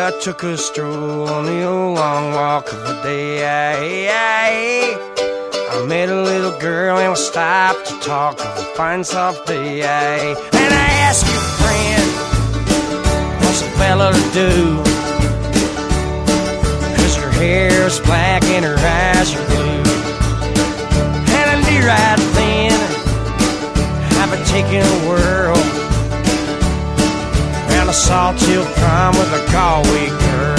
I took a stroll on the old long walk of the day. I met a little girl and we stopped to talk of a fine soft day. And I asked your friend, what's a fella to do? 'Cause her hair is black and her eyes are blue. And I knew right then I've been taking a whirl around a Sawtell prom with a Galway girl.